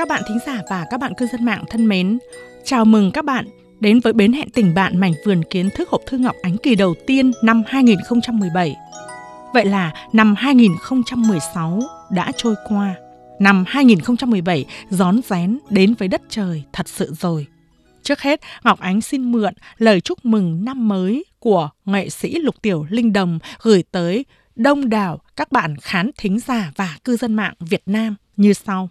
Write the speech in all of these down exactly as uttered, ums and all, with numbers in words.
Các bạn thính giả và các bạn cư dân mạng thân mến, chào mừng các bạn đến với Bến hẹn tình bạn mảnh vườn kiến thức hộp thư Ngọc Ánh kỳ đầu tiên năm hai nghìn không trăm mười bảy. Vậy là năm hai nghìn không trăm mười sáu đã trôi qua, năm hai nghìn không trăm mười bảy rón rén đến với đất trời thật sự rồi. Trước hết, Ngọc Ánh xin mượn lời chúc mừng năm mới của nghệ sĩ Lục Tiểu Linh Đồng gửi tới đông đảo các bạn khán thính giả và cư dân mạng Việt Nam như sau.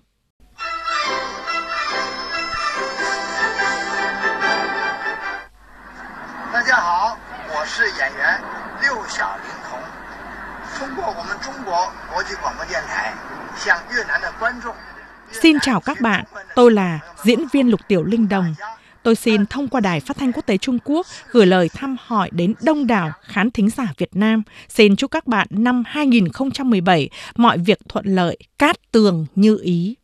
Đại gia hảo, tôi là diễn viên Liu Xiaolin Tong. Thông qua我们中国国际广播电台向越南的观众。 Xin chào các bạn, tôi là diễn viên Lục Tiểu Linh Đồng. Tôi xin thông qua Đài Phát thanh Quốc tế Trung Quốc gửi lời thăm hỏi đến đông đảo khán thính giả Việt Nam. Xin chúc các bạn năm hai nghìn không trăm mười bảy mọi việc thuận lợi, cát tường như ý.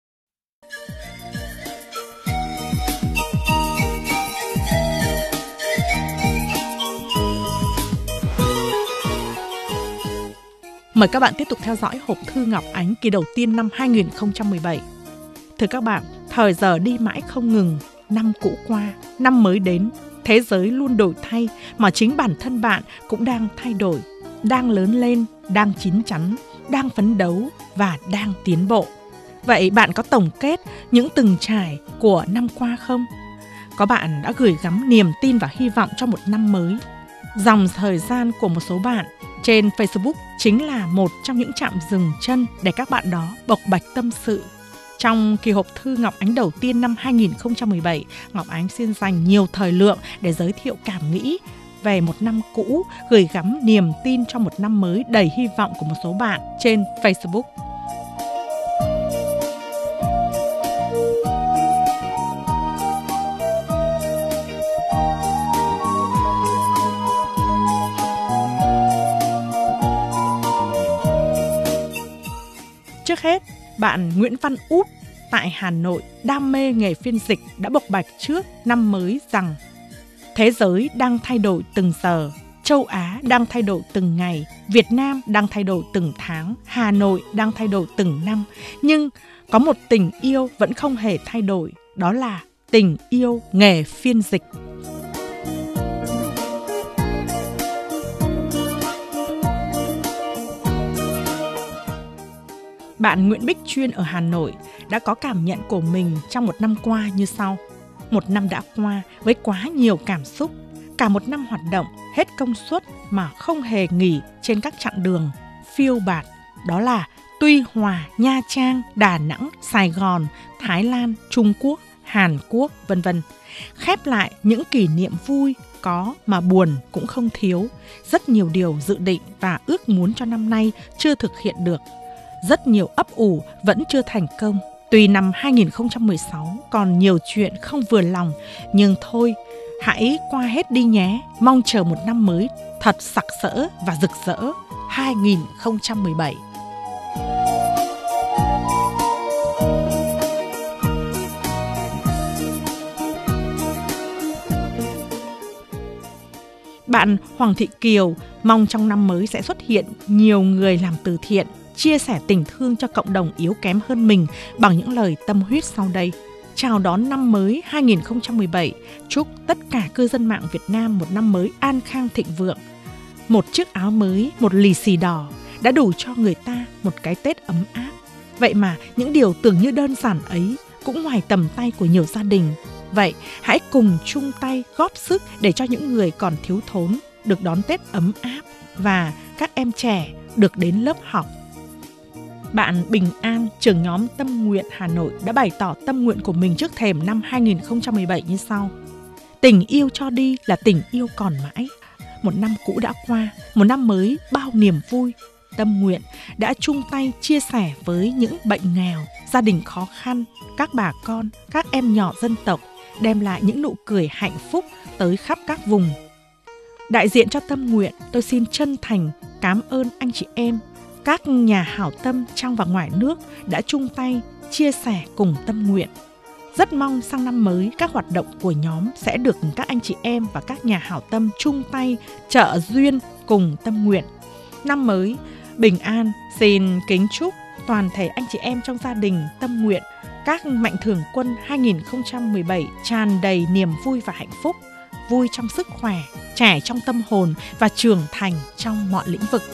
Mời các bạn tiếp tục theo dõi hộp thư Ngọc Ánh kỳ đầu tiên năm hai nghìn không trăm mười bảy. Thưa các bạn, thời giờ đi mãi không ngừng, năm cũ qua, năm mới đến, thế giới luôn đổi thay mà chính bản thân bạn cũng đang thay đổi, đang lớn lên, đang chín chắn, đang phấn đấu và đang tiến bộ. Vậy bạn có tổng kết những từng trải của năm qua không? Có bạn đã gửi gắm niềm tin và hy vọng cho một năm mới. Dòng thời gian của một số bạn trên Facebook chính là một trong những trạm dừng chân để các bạn đó bộc bạch tâm sự. Trong kỳ hộp thư Ngọc Ánh đầu tiên năm hai nghìn không trăm mười bảy, Ngọc Ánh xin dành nhiều thời lượng để giới thiệu cảm nghĩ về một năm cũ, gửi gắm niềm tin cho một năm mới đầy hy vọng của một số bạn trên Facebook. Trước hết, bạn Nguyễn Văn Út tại Hà Nội đam mê nghề phiên dịch đã bộc bạch trước năm mới rằng thế giới đang thay đổi từng giờ, châu Á đang thay đổi từng ngày, Việt Nam đang thay đổi từng tháng, Hà Nội đang thay đổi từng năm. Nhưng có một tình yêu vẫn không hề thay đổi, đó là tình yêu nghề phiên dịch. Bạn Nguyễn Bích Chuyên ở Hà Nội đã có cảm nhận của mình trong một năm qua như sau. Một năm đã qua với quá nhiều cảm xúc, cả một năm hoạt động hết công suất mà không hề nghỉ trên các chặng đường phiêu bạt. Đó là Tuy Hòa, Nha Trang, Đà Nẵng, Sài Gòn, Thái Lan, Trung Quốc, Hàn Quốc, vân vân. Khép lại những kỷ niệm vui có mà buồn cũng không thiếu. Rất nhiều điều dự định và ước muốn cho năm nay chưa thực hiện được. Rất nhiều ấp ủ vẫn chưa thành công. Tuy năm hai nghìn không trăm mười sáu còn nhiều chuyện không vừa lòng, nhưng thôi, hãy qua hết đi nhé. Mong chờ một năm mới thật sặc sỡ và rực rỡ hai nghìn không trăm mười bảy. Bạn Hoàng Thị Kiều mong trong năm mới sẽ xuất hiện nhiều người làm từ thiện, chia sẻ tình thương cho cộng đồng yếu kém hơn mình bằng những lời tâm huyết sau đây. Chào đón năm mới hai nghìn không trăm mười bảy, chúc tất cả cư dân mạng Việt Nam một năm mới an khang thịnh vượng. Một chiếc áo mới, một lì xì đỏ đã đủ cho người ta một cái Tết ấm áp. Vậy mà những điều tưởng như đơn giản ấy cũng ngoài tầm tay của nhiều gia đình. Vậy hãy cùng chung tay góp sức để cho những người còn thiếu thốn được đón Tết ấm áp và các em trẻ được đến lớp học. Bạn Bình An, trưởng nhóm Tâm Nguyện Hà Nội đã bày tỏ tâm nguyện của mình trước thềm năm hai nghìn không trăm mười bảy như sau. Tình yêu cho đi là tình yêu còn mãi. Một năm cũ đã qua, một năm mới bao niềm vui. Tâm Nguyện đã chung tay chia sẻ với những bệnh nghèo, gia đình khó khăn, các bà con, các em nhỏ dân tộc, đem lại những nụ cười hạnh phúc tới khắp các vùng. Đại diện cho Tâm Nguyện, tôi xin chân thành cảm ơn anh chị em, các nhà hảo tâm trong và ngoài nước đã chung tay chia sẻ cùng Tâm Nguyện. Rất mong sang năm mới các hoạt động của nhóm sẽ được các anh chị em và các nhà hảo tâm chung tay trợ duyên cùng Tâm Nguyện. Năm mới bình an, xin kính chúc toàn thể anh chị em trong gia đình Tâm Nguyện Các mạnh thường quân hai không một bảy tràn đầy niềm vui và hạnh phúc, vui trong sức khỏe, trẻ trong tâm hồn và trưởng thành trong mọi lĩnh vực.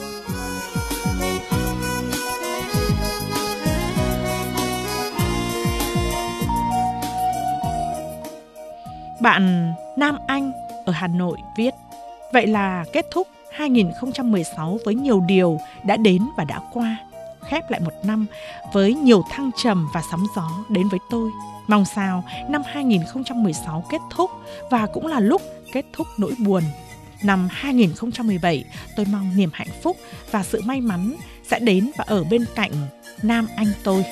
Bạn Nam Anh ở Hà Nội viết: vậy là kết thúc hai không một sáu với nhiều điều đã đến và đã qua, khép lại một năm với nhiều thăng trầm và sóng gió đến với tôi. Mong sao năm hai không một sáu kết thúc và cũng là lúc kết thúc nỗi buồn. Năm hai không một bảy, tôi mong niềm hạnh phúc và sự may mắn sẽ đến và ở bên cạnh Nam Anh tôi.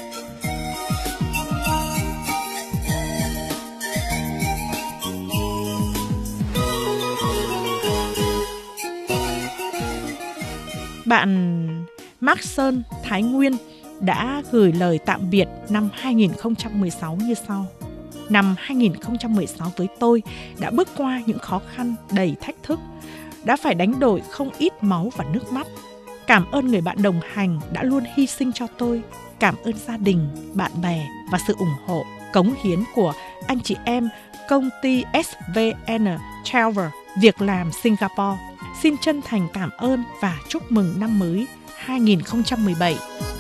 Bạn Mark Sơn Thái Nguyên đã gửi lời tạm biệt năm hai không một sáu như sau: năm hai không một sáu với tôi đã bước qua những khó khăn đầy thách thức, đã phải đánh đổi không ít máu và nước mắt. Cảm ơn người bạn đồng hành đã luôn hy sinh cho tôi. Cảm ơn gia đình, bạn bè và sự ủng hộ, cống hiến của anh chị em công ty ét vê en Travel Việc làm Singapore. Xin chân thành cảm ơn và chúc mừng năm mới hai không một bảy.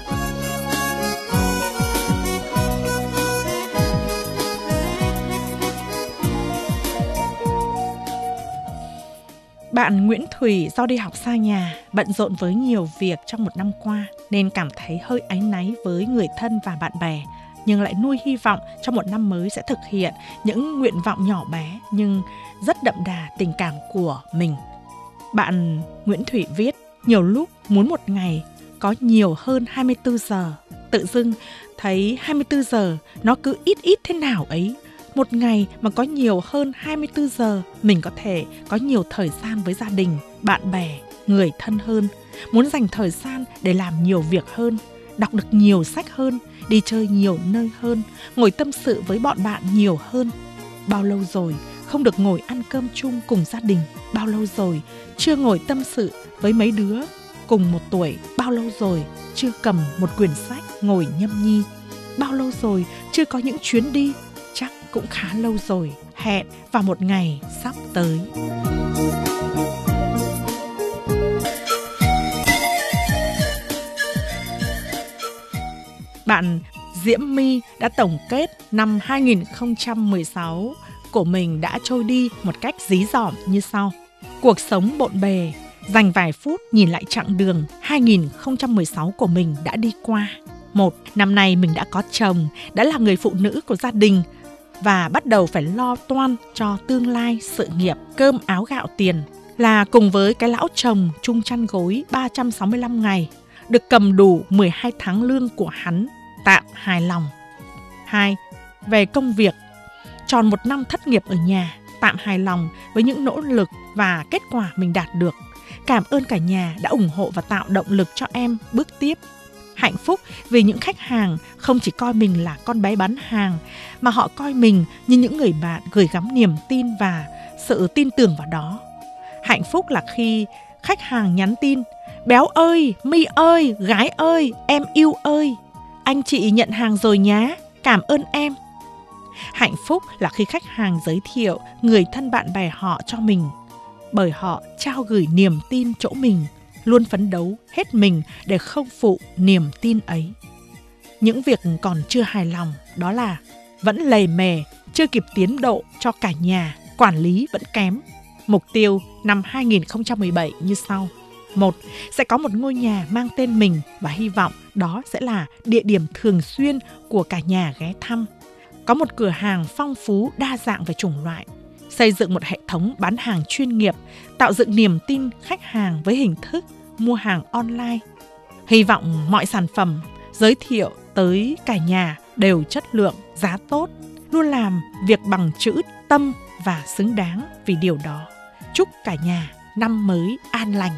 Bạn Nguyễn Thủy do đi học xa nhà, bận rộn với nhiều việc trong một năm qua nên cảm thấy hơi áy náy với người thân và bạn bè, nhưng lại nuôi hy vọng trong một năm mới sẽ thực hiện những nguyện vọng nhỏ bé nhưng rất đậm đà tình cảm của mình. Bạn Nguyễn Thủy viết: nhiều lúc muốn một ngày có nhiều hơn hai mươi tư giờ, tự dưng thấy hai mươi tư giờ nó cứ ít ít thế nào ấy. Một ngày mà có nhiều hơn hai mươi tư giờ, mình có thể có nhiều thời gian với gia đình, bạn bè, người thân hơn. Muốn dành thời gian để làm nhiều việc hơn, đọc được nhiều sách hơn, đi chơi nhiều nơi hơn, ngồi tâm sự với bọn bạn nhiều hơn. Bao lâu rồi không được ngồi ăn cơm chung cùng gia đình, bao lâu rồi chưa ngồi tâm sự với mấy đứa cùng một tuổi, bao lâu rồi chưa cầm một quyển sách ngồi nhâm nhi, bao lâu rồi chưa có những chuyến đi, chắc cũng khá lâu rồi. Hẹn vào một ngày sắp tới. Bạn Diễm My đã tổng kết năm hai không một sáu của mình đã trôi đi một cách dí dỏm như sau. Cuộc sống bộn bề, dành vài phút nhìn lại chặng đường hai không một sáu của mình đã đi qua. Một, năm nay mình đã có chồng, đã là người phụ nữ của gia đình và bắt đầu phải lo toan cho tương lai, sự nghiệp, cơm áo gạo tiền. Là cùng với cái lão chồng chung chăn gối ba trăm sáu mươi lăm ngày, được cầm đủ mười hai tháng lương của hắn, tạm hài lòng. Hai, về công việc, tròn một năm thất nghiệp ở nhà, tạm hài lòng với những nỗ lực và kết quả mình đạt được. Cảm ơn cả nhà đã ủng hộ và tạo động lực cho em bước tiếp. Hạnh phúc vì những khách hàng không chỉ coi mình là con bé bán hàng, mà họ coi mình như những người bạn gửi gắm niềm tin và sự tin tưởng vào đó. Hạnh phúc là khi khách hàng nhắn tin: béo ơi, My ơi, gái ơi, em yêu ơi, anh chị nhận hàng rồi nhá, cảm ơn em. Hạnh phúc là khi khách hàng giới thiệu người thân bạn bè họ cho mình, bởi họ trao gửi niềm tin chỗ mình, luôn phấn đấu hết mình để không phụ niềm tin ấy. Những việc còn chưa hài lòng đó là vẫn lề mề, chưa kịp tiến độ cho cả nhà, quản lý vẫn kém. Mục tiêu năm hai không một bảy như sau. Một, sẽ có một ngôi nhà mang tên mình và hy vọng đó sẽ là địa điểm thường xuyên của cả nhà ghé thăm. Có một cửa hàng phong phú đa dạng về chủng loại. Xây dựng một hệ thống bán hàng chuyên nghiệp, tạo dựng niềm tin khách hàng với hình thức mua hàng online. Hy vọng mọi sản phẩm giới thiệu tới cả nhà đều chất lượng, giá tốt, luôn làm việc bằng chữ tâm và xứng đáng vì điều đó. Chúc cả nhà năm mới an lành.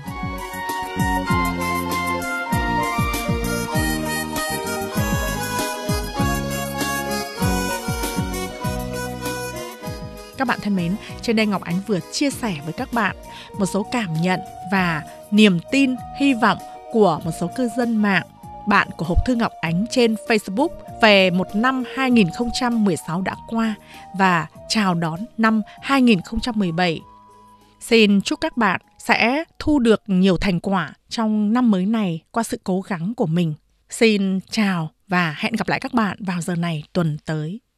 Các bạn thân mến, trên đây Ngọc Ánh vừa chia sẻ với các bạn một số cảm nhận và niềm tin, hy vọng của một số cư dân mạng, bạn của Hộp Thư Ngọc Ánh trên Facebook về một năm hai nghìn không trăm mười sáu đã qua và chào đón năm hai nghìn không trăm mười bảy. Xin chúc các bạn sẽ thu được nhiều thành quả trong năm mới này qua sự cố gắng của mình. Xin chào và hẹn gặp lại các bạn vào giờ này tuần tới.